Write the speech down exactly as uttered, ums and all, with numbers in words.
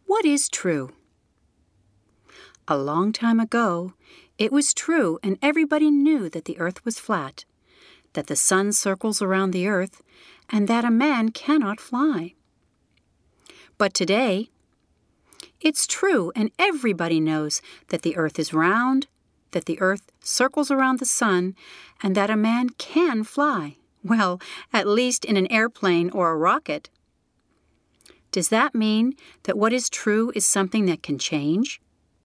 What is true? A long time ago, it was true and everybody knew that the earth was flat, that the sun circles around the earth, and that a man cannot fly. But today, it's true and everybody knows that the earth is round, that the earth circles around the sun, and that a man can fly. Well, at least in an airplane or a rocket. Does that mean that what is true is something that can change?